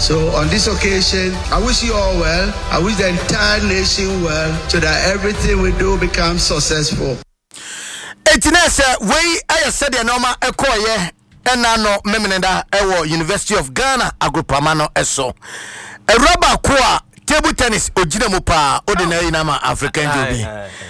So on this occasion, I wish you all well. I wish the entire nation well so that everything we do becomes successful. Etinese we I said the normal ekoye enano memenenda ewo University of Ghana Agropamano eso. A rubber kwa table tennis ojina mu pa ordinary nama African jobi.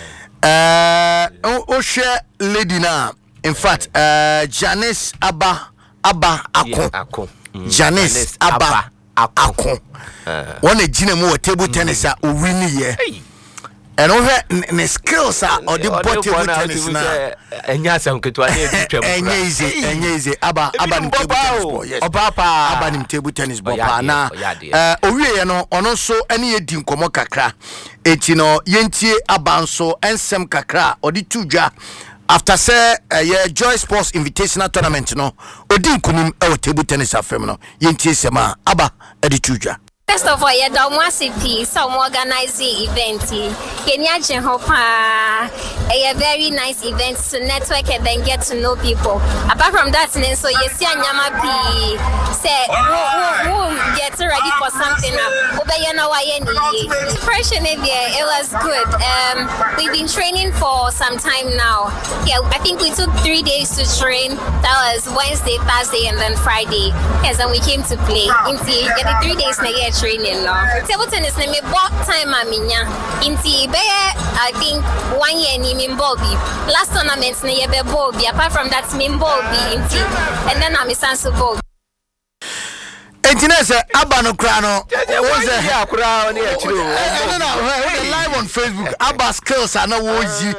O share lady na in fact Janice Abba Akon. Janice Abba Akon. One ejina mu table tennis a o win ye. And over the skills are or the body tennis na enya sam ketwa na etwam easy aba nim table tennis boy yes aba nim table tennis boy pa na owie ye no ono so ene edi nkomo kakra eti no yentie aba nso ensem kakra odi tudwa after say Joy Sports Invitational Tournament no odi nkunim e table tennis afem no yentie sema aba edi tudwa. First of all, you don't want to see some organizing event. Kenya Jehopa, a very nice event to network and then get to know people. Apart from that, so you see Nyama P say, who get ready for something. Impression it was good. We've been training for some time now. Yeah, I think we took 3 days to train. That was Wednesday, Thursday, and then Friday. Yes, and we came to play. The 3 days na training now. Table tennis na me bought time aminya. Inti be I think 1 year ni mimbobi. Last tournament na ye be bobi. Apart from that mimbobi inti. And then I'm Sansu bobi. Entinese Abba no kra no. What's the here kra on here true. No, live on Facebook. Abba skills are no wozi.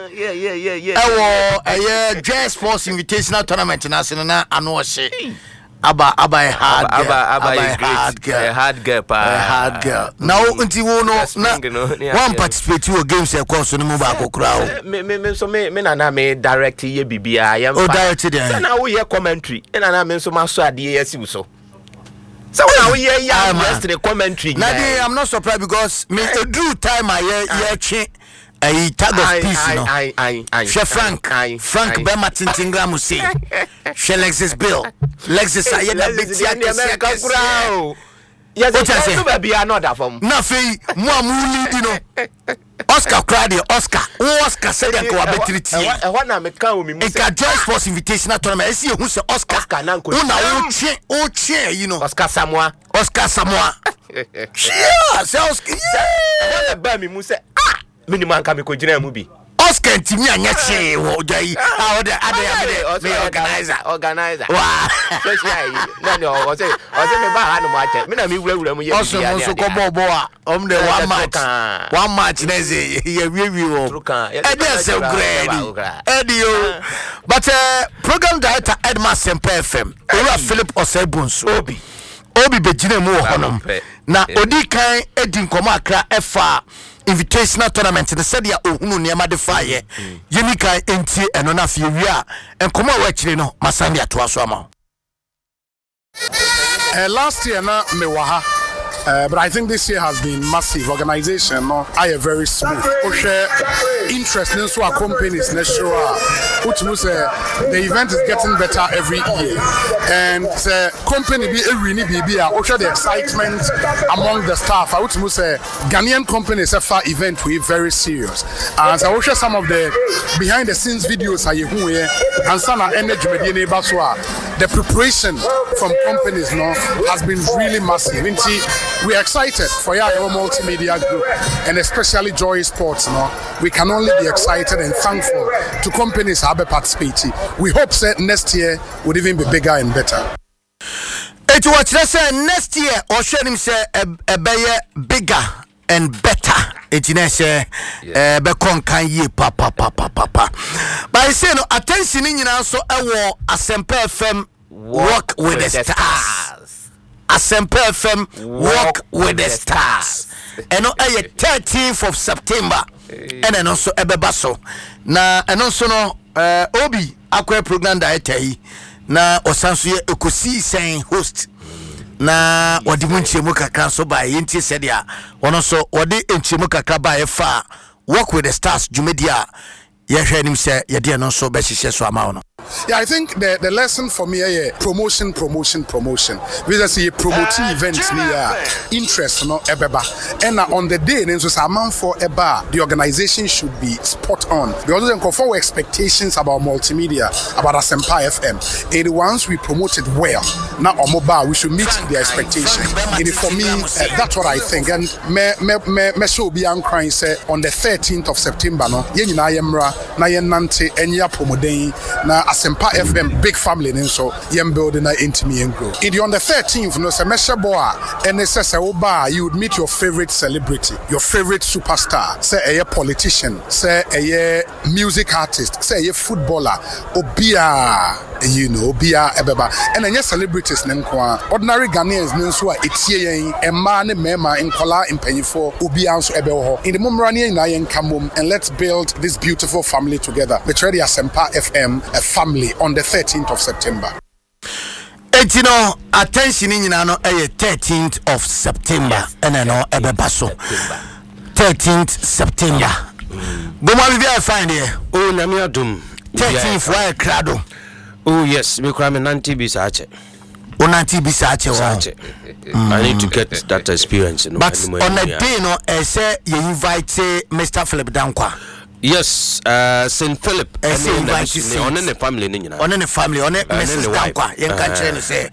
Yeah. Joy Sports Invitational Tournament na sino na ano hye. Abba a hard girl. Now unti wo no na one participate to games e course no mu ba kokura o. Me na me direct ye bibia ya mfa. O direct there. Na wo ye commentary. Na me so ma so ade ye si so. So now we hear yesterday commentary. Nadi, I'm not surprised because me drew time I hear a tag of peace, no. She Frank Bema Tintingra Musi. She Lexus Bill. Lexus Ayeda Bitia. Yes, what be another from nothing more moody, you know. Oscar cried, Oscar said, "Go betri I want to make me a Joy Sports Invitational Tournament. I see who say Oscar Nanko. Oh, chair, you know. Oscar Samoa. Yeah, say Oscar. I want to buy me Musa. Minimum can be considered movie. Oscar Timmy and Yachi, how the organizer. Wow. No, was it bad? Me will also come boa on the 1 match. Nezi, here review. Eddie so great. Eddie, but program director Edma Semper FM. Ora Philip Osebunsu. Obi bejine mu honum. Na odi kan Eddie nkoma akra efa invitational tournament the said ya ohunu niam de faye yemika enti eno na fie wi a enkomo wa kire no masande ato aso ama last year na me wa ha but I think this year has been massive. Organization no I very smooth. Share interest in so companies next show. Which means the event is getting better every year. And the company be a really be share the excitement among the staff. Which means Ghanaian companies have event we very serious. And so I will share some of the behind the scenes videos and some energy the preparation from companies no has been really massive. We are excited for our multimedia group and especially Joy Sports. No, we can only be excited and thankful to companies who have participated. We hope that next year would even be bigger and better. It was say next year or share him say a bigger and better. It is be kan ye papa. But I say no attention in so a Semper FM walk with the stars. Semper FM walk with the stars. And on 13th of September. And then also ebebaso. Na and also no Obi akwa program director yi na osanso ye ekosi sen host. Na wadi munchemu kakra so ba yenti sedia wono so wadi enchemu kakra ba e fa walk with the stars jumedia ye hwe nim se ye de no so be hihye so ama wono. Yeah, I think the lesson for me is promotion. Because see promoting events near interest no ebeba. And on the day then so man for eba the organization should be spot on. Because then conform expectations about multimedia, about Asempa FM. And once we promote it well, now on mobile we should meet the expectation. And for me, that's what I think. And me show be crying say on the 13th of September no ye nyina yemra na ye nante enya promoden na Asempa FM big family so yem building na intimi and grow. In on the 13th no se mesha boa and say oba you would meet your favorite celebrity, your favorite superstar, say a politician, say a music artist, say a footballer, obia obia ebeba and any celebrities nenkwa ordinary Ghanaians nso etie yen man mema nkola impanyifo obia nso ebe ho in the momrani na yen kamom and let's build this beautiful family together. Let's ready Asempa FM a family on the 13th of September. Etino attention nyina no 13th of September and no ebeba so 13th September. Boma we find here. Oh nyame adom 13th why crado. Oh yes, me cry me 90 bisache. O 90 bisache. I need to get that experience. But on the day no say you invite Mr. Philip Dankwa. Yes, St. Philip. On the family on the family on Mrs. Dankwa. You can train say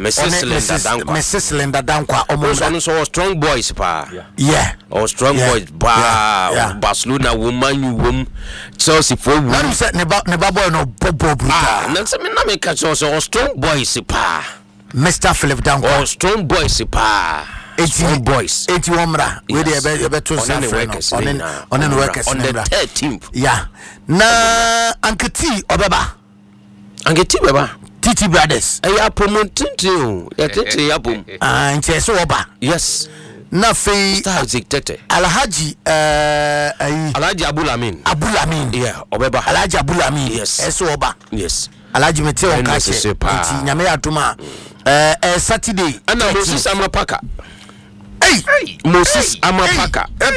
Mrs. Linda Dankwa almost so strong boys pa. Yeah. Or strong boys ba Barcelona woman Chelsea for woman. Now say neba boy no bobo bruta. Na say me na me catch so strong boys pa. Mr. Philip Dankwa. Oh strong boys pa. 80 boys 81 mra we dey to on the workers on the 13th. Yeah. Na Anketi obeba. Anketi beba. Titi brothers. Ya promoting you. Ya tete ya bom. Nche so oba. Yes. Na fe star dictator. Alhaji Alhaji Abulamin. Yeah, obeba. Alhaji Abulamin. Yes. Eso oba. Yes. Alhaji mete o kache. Nti nyame atuma Saturday. Ana Moses Amapaka. Hey, Moses Amapaka. The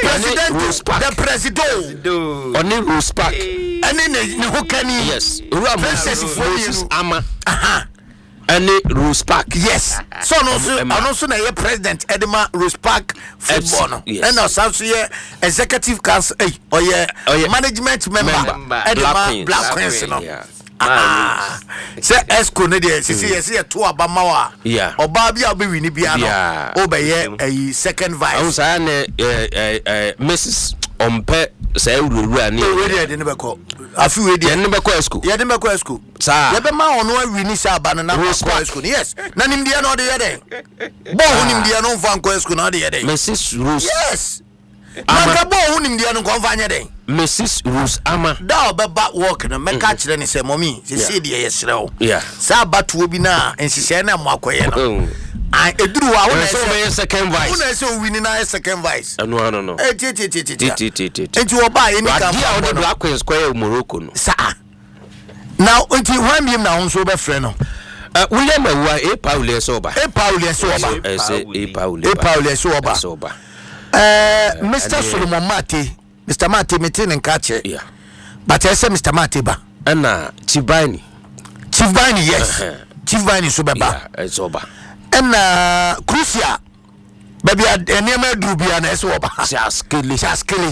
president. Oni Rose Park. Ani ne hokani. Yes. Moses Ama. Any Rose Park. Yes. So no so na ye president Edema Rose Park football no. And now so ye executive council or ye management member Edema Black Queens no. Say esco ne de see to abama wa oba bia be wini bia no obeye a second vice. I say na Mrs. Ompe say ururu ani we dey ne beko afi we dey ne beko esco ye dey beko esco sa ye be ma ono awini sa aba na beko esco yes na nim dia no de ye dey bo nim dia no mfa nko esco na de ye dey Mrs. Rose yes Maka bo nim dia no ko mfa nya dey Mrs. Rose Ama da obeba work na meka kire ne se mommy se de ye srew yeah sa batuo bi na ensise na mo akoye no I eduru wa wona say second vice wona say wini na second vice no enti oba ye ni ka dia o Black Queens kwa Morocco no sa now enti wan biem na won so be frɛ no William Awa Paul so ba Paul so ba Mr. Solomon Mate Mr. Mate meeting in Kache yeah but I say Mr. Mate ba na Chief Bani yes Chief Bani so beba it's over and Crucia baby enema drubia na so ba Shaskele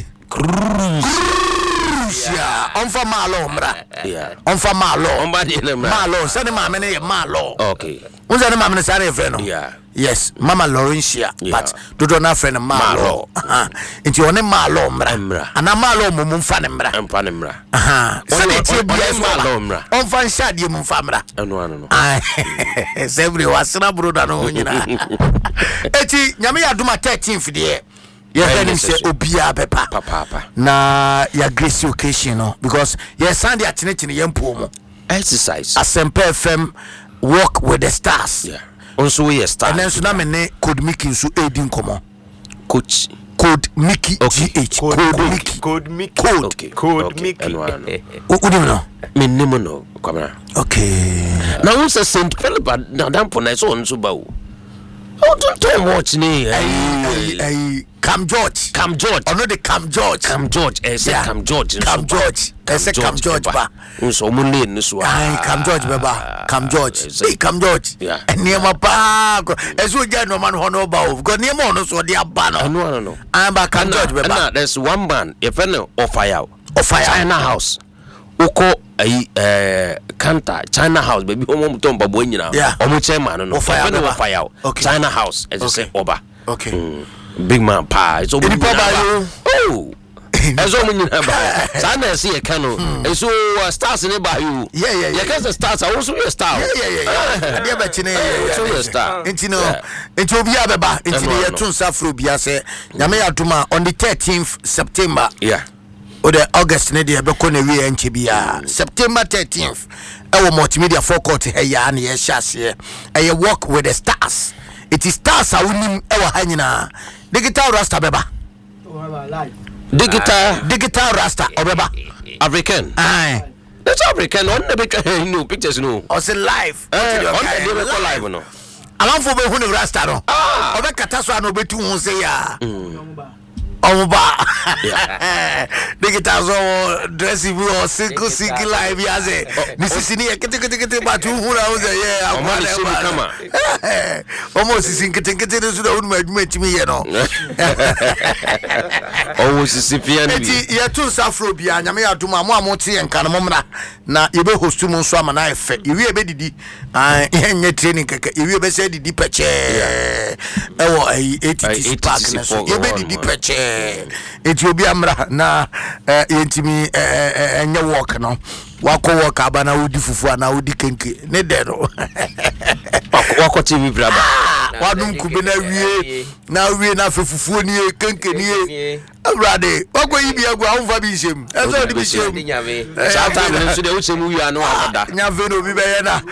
Crucia on for malo mra yeah on for malo malo send mama na malo okay who's the mama na sare friend no yeah yes mama Laurentia but dodo na friend malo nti one malo mra ana malo mum fa ne mra sɛ tie bia malo mra on fa nshade mum fa mra no every wasra broda no nyina eti nyame ya duma 13th de ye henim se obia bepa papa na ya grace occasion no because ye sande atenetene ye mpo mu exercise Asempa FM walk with the stars yeah also we star and then so na me ne Code Mickey so edin komo coach Code Mickey GH Code Mickey udi no me nemo no kwamra okay na won say St. Philip na dampo na so on so ba o don't watch ni Cam George. Or no the Cam George. Cam George. Cam George. Cam George. Cam George ba. So money in this one. Cam George beba. Cam George. Hey Cam George. Yeah. And near my pa. Ezo ja no man hono ba. Because near mo no so dia ba no. No. I'm ba Cam George beba. There's one man. If any Ofire. China House. Uko Kanta China House baby omo mutomba bo nyina omo chairman no Ofire China House as I say Oba. Okay. Big man pa so any papa oh ezo mo nyina ba China see e kanu so stars ne ba you yeah can say stars I also a star yeah dia ba chine so a star intino into obi abeba intino ye tun safro bia se nyame aduma on the 13th September the August ne de be ko na wi enche bia September 13th our multimedia forecourt ya na ye hyase e walk with the stars. It is stars a wonim e wa hanyina digital rasta beba digital rasta obeba African that's African on the no pictures no or say live on the live no alanfo be hu ne rasta no obekata so na obetu hu say ya Oba digital so dressing or single live yaze this is ni kete ba tu hura o ze kama almost kete so da unu adwuma timi ye no almost sifian bi ye tun safro bia nyame aduma mo amote ye nkan mo mra na ye be host mu nso ama na efe ye be didi ye training keke ye be se didi peche ewo ATT park na so ye be didi peche Ethiopia amra na yentimi enye work no wako work abana wudi fufu na wudi kenke ne de no wako TV braba wadum kube na wie na fufu ni kenke ni awrade wako yibi agwa onfa bi shem eso di bi shem sata me so de wuchemu wi anu akoda nya ve no bi be ye na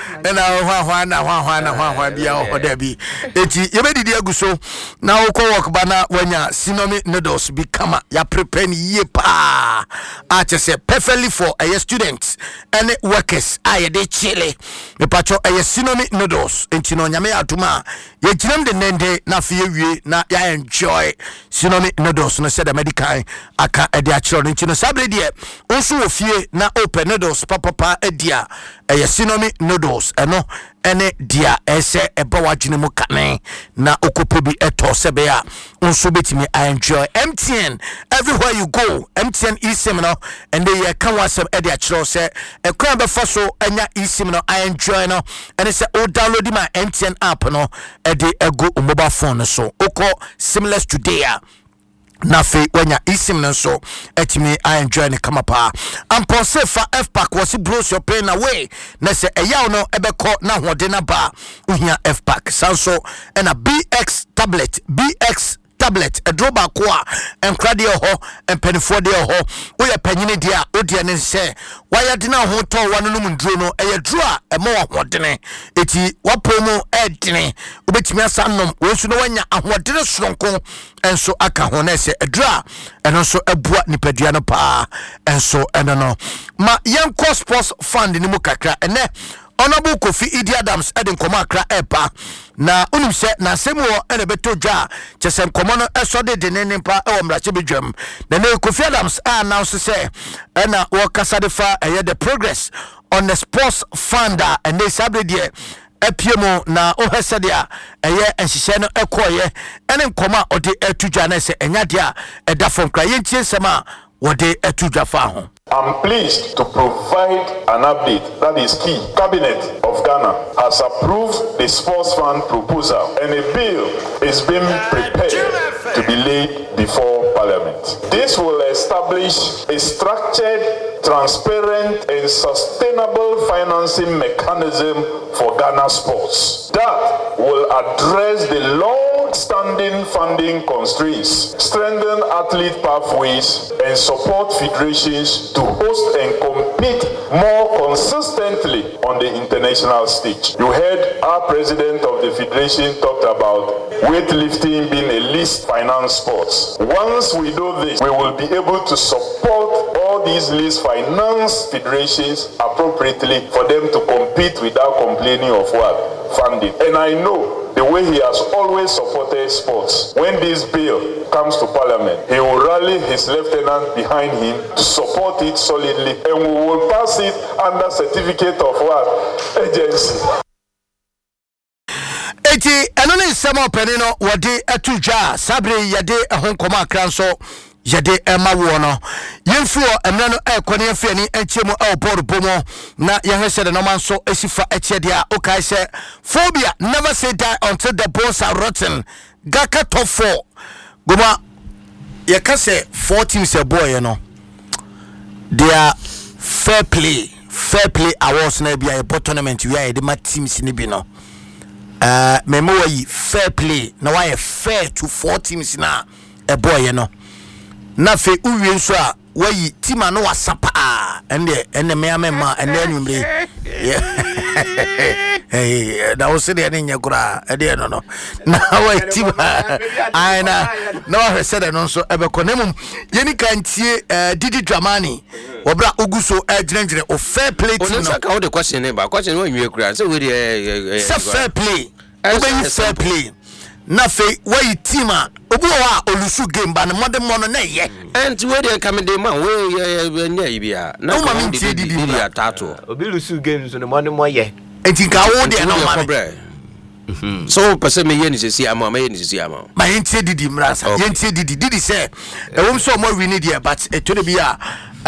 hwa bia oda bi eti ye be didi aguso na wako work bana wanya sinomi noodles bi kama ya prepare ni ye pa a chese perfectly for a students and workers aye de chile me pacho aye sinomi noodles enti no nyame atuma ye ginam de nende na fe wie na ya enjoy sinomi noodles no said the medical aka e de a chiro enti no sabre de onso wo fie na open noodles papa edia aye sinomi noodles eno ene dia ese eba wagene mu kane na okopo bi eto sebe a onso betimi enjoy MTN everywhere you go MTN eSIM no and they can WhatsApp e dia chiro se e kwan be fa so anya eSIM no I enjoy no and say o download my MTN app no e de ego mobile phone so oko seamless today na fe wanya eSIM no so etimi I enjoy ne kama pa amponse fa F-Pack was bros your pain away na se eyaw no ebeko na hode na ba uhia F-Pack sanso and a BX tablet a droba kwa enkrade ho empenifo de ho wo ye panyine dia odi ne se waya de na ho to wano no mndro no eye dro a ema wa hodene eti wapomu edene obetimi asannom wo su no wanya ahodene soronko enso aka ho na se edra eno so ebua nipadua no pa enso eno no ma yenko sports fund ni mu kakra ene Honorable Kofi Idi Adams Eden Komakra Epa na unim se na semu ene beto dwa chesem komono esode de nenimpa e omrache bedwam na ne Kofi Adams announce se na wakasa de fa the progress on the sports fund and they sabre de epiemo na ohese de eye enhihye no ekoye ene nkoma ode etudwa na se enya de eda fom kra yentie sema wode etudwa fa ho. I'm pleased to provide an update that is key. Cabinet of Ghana has approved the sports fund proposal and a bill is being prepared to be laid before Parliament. This will establish a structured, transparent and sustainable financing mechanism for Ghana sports that will address the long-standing funding constraints, strengthen athlete pathways and support federations to host and compete more consistently on the international stage. You heard our president of the federation talked about weightlifting being a least financed sport. Once we do this, we will be able to support all these least financed federations appropriately for them to compete without complaining of what? Funding. And I know the way he has always supported sports. When this bill comes to Parliament, he will rally his lieutenant behind him to support it solidly, and we will pass it under certificate of what? Agency. Eti enone nsema openino wode atuja sabre yade ehon koma kranso yade ema wo no yemfuo emra no ekone afiani enchemu e board bomo na yehwese de no manso esifa echede a okai se phobia never say die until the bones are rotten gaka top 4 goma yakase 4 teams a boy no they are fair play awards na bia a tournament we are the ma teams ni bi no memo yi fair play na why fair to 4 teams na a boy no na fe uwie nso a wayi team no wasapa ene me amema ene anwumre da wo se de ne nyakura ede no na wayi team aina na wa se de no nso ebekonemum yeni kantie Didi Dramani obra oguso ejrenjere o fair play team no ka wo de question ne ba question wo nwie kura se we de fair play obe fair play na fe wayi team a obu wa olusu game ba na modern mono na ye enti we dey come dey man we nya ibia na ma min tie Didi atato obi lusu games no mo ne mo ye enti ka wo dey na ma so pese me ye ni sesi ama me ye ni sesi ama ma yentie Didi mrasa yentie Didi say ewom so mo win there but eto de bia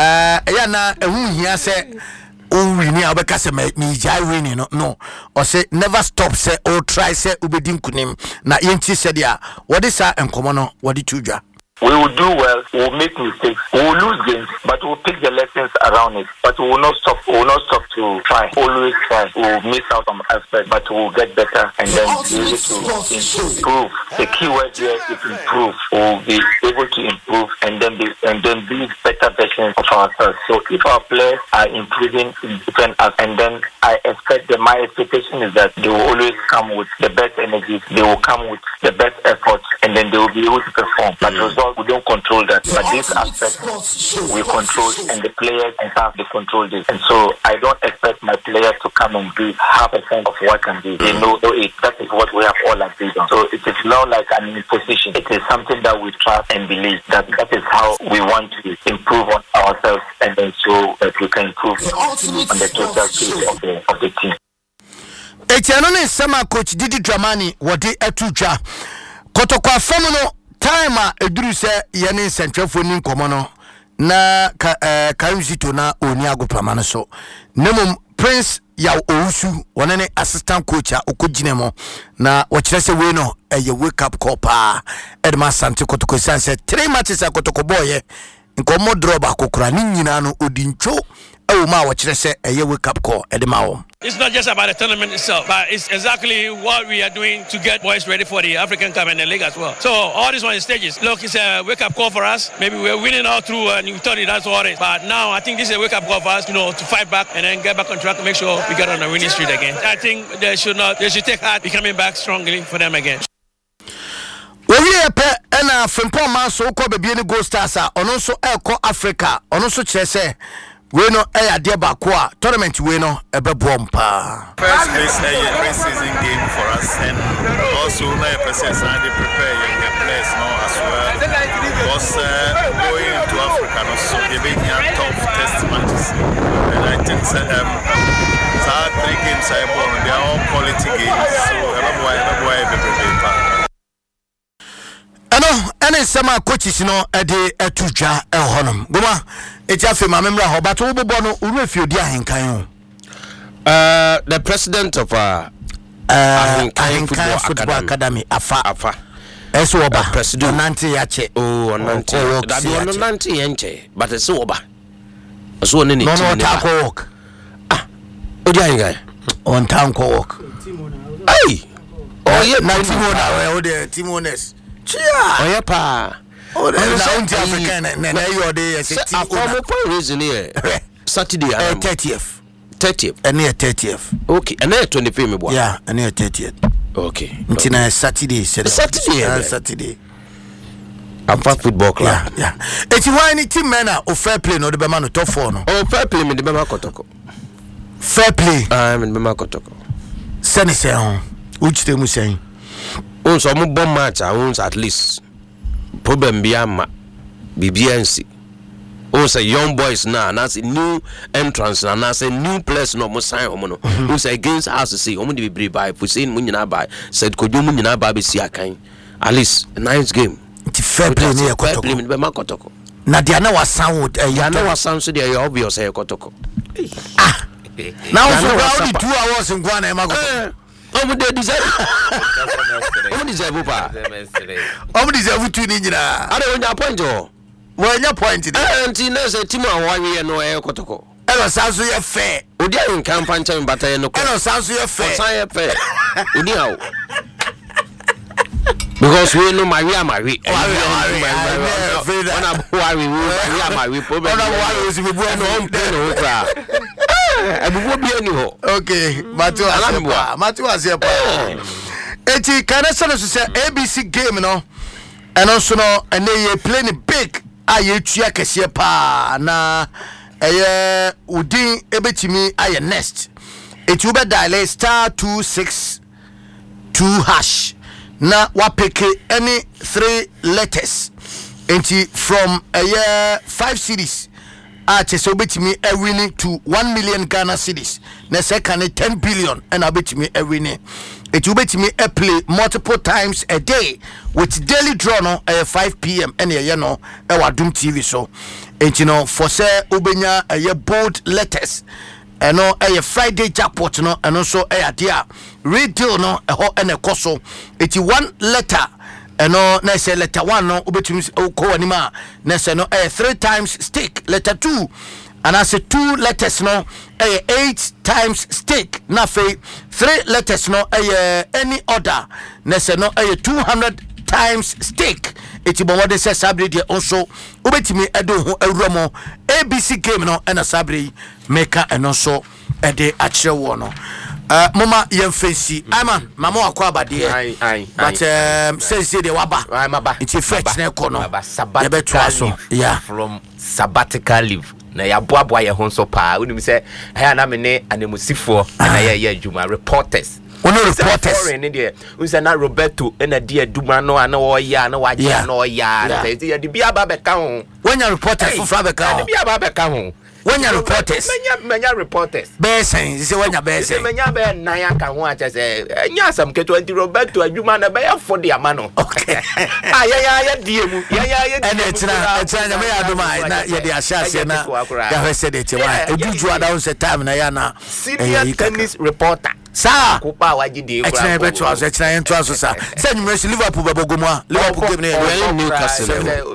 ya na ehun hia say o win ya obeka say me jai win no or say never stop say or try say ubedi nkunim na yentie say dia what is enkomo no what tudwa. We will do well, we will make mistakes, we will lose games, but we will pick the lessons around it. But we will not stop to try, always try. We will miss out on aspects, but we will get better and then be able to improve. The key word here is improve. We will be able to improve and then be better versions of ourselves. So if our players are improving in different aspects, and then I expect that my expectation is that they will always come with the best energy, they will come with the best effort, and then they will be able to perform. But results, we don't control that, but this aspect we control, and the players and staff they control this. And so I don't expect my players to come and be 0.5% of what can be. They know it. That is what we have all agreed on. So it is not like an imposition. It is something that we trust and believe that is how we want to improve on ourselves, and then so that we can improve on the total case of the team. Etiano ne sama coach Didi Dramani wode atuja kotokwa famu no time eduru se yene sentrefo ni nkomo no na Karimzito na oni agopama no so nemum Prince ya Owusu wona ne assistant coach a okogine na wo se we no eye wake up call pa Edma Sante kotoko sanse 3 matches a kotoko boye nkomo draw ba kokora ni nyina no odincho ma wo se eye wake up call Edma wo. It's not just about the tournament itself, but it's exactly what we are doing to get boys ready for the African Cup and the league as well. So all these one stages. Look, it's a wake-up call for us. Maybe we're winning all through and you thought that's all it is. But now I think this is a wake-up call for us, to fight back and then get back on track to make sure we get on the winning streak again. I think they should take heart, be coming back strongly for them again. We pe na Frimpong man so ko be ni Gold Stars a ono so eko Africa ono so kire se we no ade ba ko a tournament we no ebebo mpa. First place pre-season game for us, and also na person to prepare your players now as well. Because going into Africa no so they be tough test matches, and I think 3 games I won, they are all quality games, so everywhere be prepared. Ene sama coaches no ede etudwa ehonum goma etiafe ma memra ho bato wo bobo no uruefi odi ahenkan the president of Ahenkan Football Academy afa eso oba president Nante yache Nante that be on Nante yenche but eso oba so ne no tako work odi ahenkan on town ko work ai yeah Nante mona we the team owners chia oya pa na African na you dey say for reason here Saturday 30th and 30th okay and 25 me boy yeah and 30th okay until Saturday Afa Football Club yeah eti why team men o fair play no de be ma no top 4 no fair play me de be ma kotoko fair play me de be ma kotoko sene se on uchite mu sen On some bomb match, I won't at least problem beyond BBNC. Also, young boys now, and that's a new entrance, and that's a new place. No more sign, who say against us to see, only be by Pusin Munina by said, could you Munina Baby Siakain? At least a nice game. Fair play near Kotoko. Nadiana was sound, Yana was sound so they obvious here, Kotoko. Now, so 2 hours in Guanema. Oh, they deserve to I don't know point, Joe. Well, your point, and Tina's a Timo, why we are no air Kotoko. Hello, sounds like fair. Would you in campaign, but I know, sounds like fair. Because we know Maria Marie. Okay, Matu was here. Eti Canessa say ABC game, no, and also no, and they playing big. Aye, Chiakesi pa na Udin Ebetimi aye nest. It will be dial *262# na wapeke any 3 letters. Enti from 5 cities. Chese obetimi winning to 1 million Ghana cedis. Na second 10 billion and obetimi winning. It will betimi play multiple times a day with daily draw no 5 p.m. and no Doom TV so. And you know for say ubenya bold letters and no Friday jackpot no and also dia read deal no and a coso. 81 letter and no na say letter 1 no ubetimi ko anima na say no 3 times stake letter 2 and I say 2 letters no 8 times stake na fe 3 letters no any order na say no 200 times stake. Eti bon wade say sabre de also obetimi edo ho awramo ABC game no na sabre maker eno so ede akire wo no mama yemfensi man mama akwa abade but say de waba iti fetch na ko no ya betwa so yeah from sabbatical leave na ya boaboa ye ho so pa unim say ha na me ne anemusifo na ya adwuma reporters Ono reporters in there. We say na Roberto na dia duma no ana wo ya na waje na o ya na say di bia ba be ka ho. When you reporters for fra be ka ho. Di bia ba be ka ho. When you reporters menya reporters. Be sen, say when you be sen. Menya be na ya ka ho acha say nya asam ke 20 Roberto adwuma na be ya for dia ma no. Okay. Ya die mu. Ya and etina me aduma na ye dia share na ya hwese de tiwa. Eduju ada say time na ya na senior tennis reporter. Sa kupa wajide kura. Etina be to aso etina ento aso sa. Say nyumresi Liverpool babogomu a Liverpool game na Newcastle.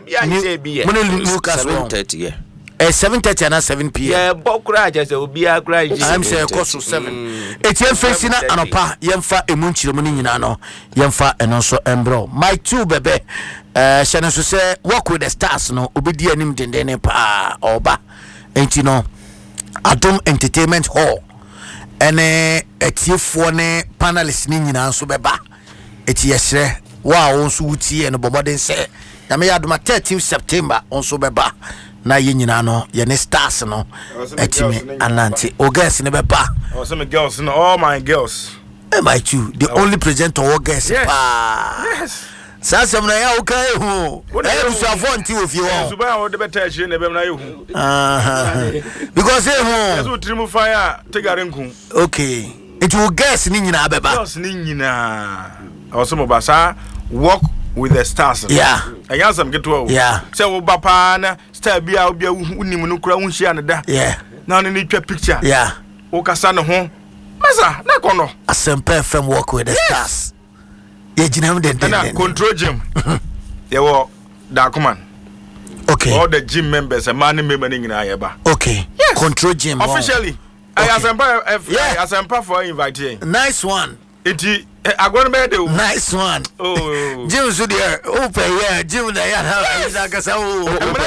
Newcastle 7:30 7:30 and 7 p.m. Yeah, bokura just obi akura. I'm say cost 7. Etien face na anopa yemfa emunchire mu nyina no. Yemfa eno so embro. My two bebe shene so say work with the stars no obedi anim dendene pa oba. Enti no Adom Entertainment Hall. Ene etiefo ne panelists ni nyina so beba. Eti yesre wa onso wuti eno boboden say na me yadoma 13 September onso beba. Na ye nyina no ye ne stars no etime ananti o girls ne beba some girls no all my girls my two the only presenter all girls yes sasa mna ya ukae hu so afonti ofie wo so ba wo de beta hire na be mna ye hu because hu so trimu fire tegare nku okay it will girls ni nyina beba girls ni nyina awosome ba sa walk with the stars. Yeah. I got some get to. Yeah. So Bapa na star bia obi unim no kura unhia na da. Yeah. Now ni twa picture. Yeah. O kasa no ho. Masa na kono. Asempa FM walk with the stars. Ye ginam den. Na control gym. Ye wo Darkman. Okay. All the gym members and man member ni nyina ye ba. Okay. Yes. Control gym. Officially. Okay. I asempa for invite you. Nice one. Iti agora me de nice one. Oh, Jim so there open here Jim na ya na kasa o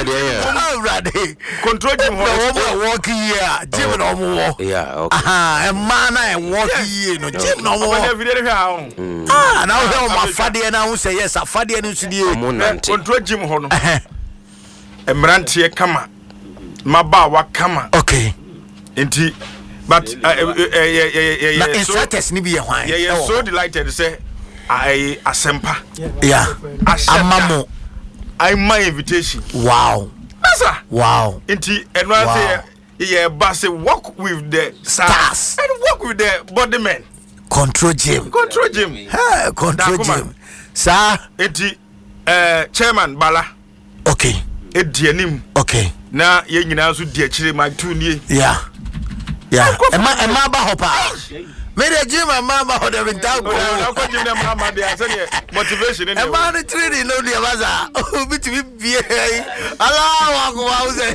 ready control Jim ho walk here Jim no mo yeah okay e man na walk here no Jim no mo na video here na o ma fade na ho say yes afade no so die control Jim ho no emrantie kama mabawa kama okay enti but na instructors ni be hwan yeah so delighted to say I asempa. Yeah. Amamo. I my invitation. Wow. Sir. Wow. Inti enwa say yeah, but work with the stars and work with the body men. Control gym. Control gym. Hey, control gym. Sir. Inti chairman Bala. Okay. Edianim. Okay. Na ye nyina so di akire ma tu nie. Yeah. Yeah. Emma ba hopa. Me the gym mama ho the winter go. Na ko gym na mama dey say motivation in. Emma the training no dey baza. Obi ti bi Allah wa ko say.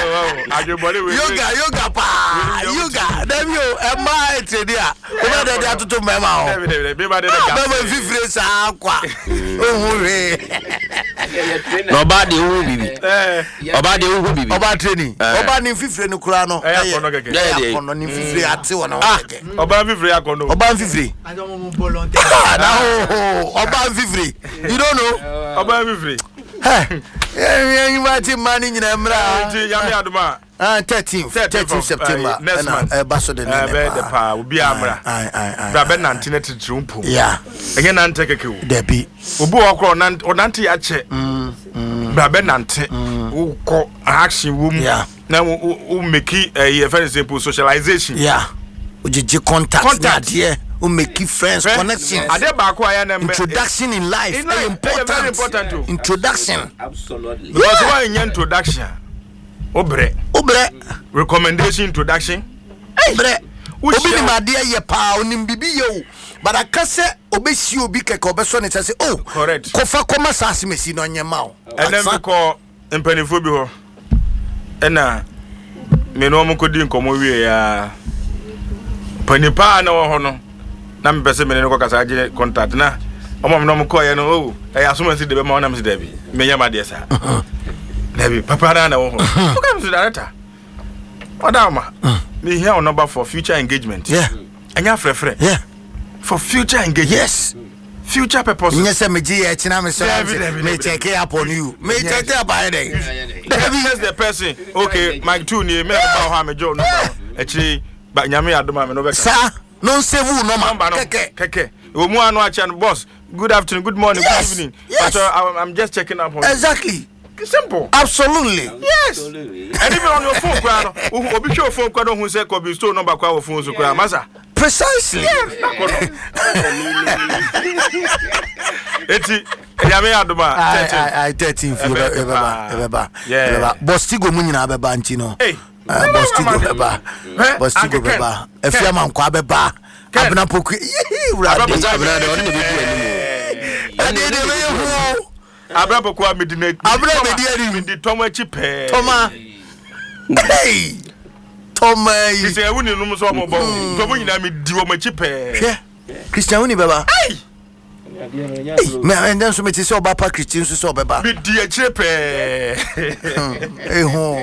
Yoga pa. Yoga. Dem yo Emma training a. O be dey atoto mema o. Be ba dey ga. Be fifre sa akwa. Ohun Oba de hu bibi. Oba de hu bibi. Oba training. Oba ni fifre no kura no. Kono ni fifre ate wona o. Oba fifre akono. Oba fifre. I don't want volunteer. Oba fifre. You don't know? Oba fifre. Hey. You want to manage in Emra. 13th September. Next month. Basso de pa will be Amra. Raben Nantinet Trumpo. Yeah. Again, Nanteku. Debbie. Ubu or Nanti Ache. Raben Nante. Who call action womb. Yeah. Now, who make it a very simple socialization. Yeah. Uji contact. Yeah. Who make friends, connections. Introduction in life. Very important. Introduction. Absolutely. Because why in introduction? Obre. Recommendation introduction. Obre. Obi ni madia ye pa onim bibi yo. But I can say obesi obi keke obeso ne say oh. Correct. Kofa koma sase mesi no nyema o. And then we call empanifo bi ho. Ena me no mo kodi nkomo wie ya. Panipa na wo ho no. Na me pese me ne ko kasa age contact na. Omo no mo ko ye no oh. E asoma si de be ma na me si de bi. Me nyama de sa. Debbie, Papa na wo ho. Come to director. Odama. Me here on number for future engagement. Yeah. Anya frefre. Yeah. For future engagement. Yes. Future purpose. Yes, me ji e china me so. Me check it upon you. Me check it by day. Debbie is the person. Okay, Mike 2 ni me ba ho me jo no. Actually, ba nyame adoma me no be. Sir, no save no man. Keke. Omu anu acha boss. Good afternoon, good morning, good evening. Yes. But I'm just checking up on exactly. Simple. Absolutely. Yes. Absolutely. And even on your phone, obi show phone kwado hu say Kobe store number kwa phone so kwa masa. Precisely. Eti yame aduma 13 ebeba. Yeah. Bostigo mu nyina beba nti no. Bostigo beba. Bostigo beba. Efiama nkwa beba. Abna poku. Abna on the bibi animu. Abrabo kwa midine. Abrabo mediari di Toma chipe. Toma. Hey. Toma. Christian wuni no so mo bo. Toma nyina me di wo ma chipe. Hwe. Christian wuni beba. Hey. Me and then so me ti so ba pa Christian so beba. Me di a chipe. Eh ho.